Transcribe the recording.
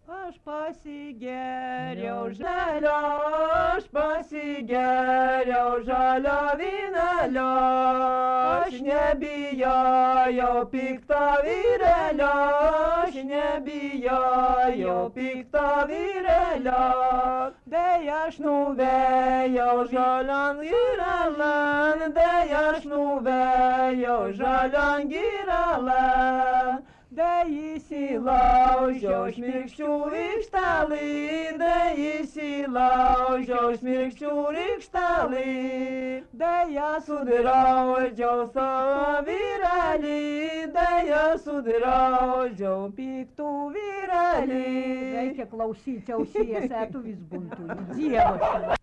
Aš pasigeriau žalio, aš pasigeriau žalio vynelio, aš nebijojau pikto vyrelio, aš nebijojau pikto vyrelio. Dei aš nuvėjau žalion giralan, dei aš nuvėjau žalion giralan. Dei įsilaužiau šmirkščių rykštelį, dei įsilaužiau šmirkščių rykštelį, dei sudraudžiau savo vyrelį, dei sudraudžiau piktų vyrelį. Reikia klausyti ausies, tu vis buntų, Dievo.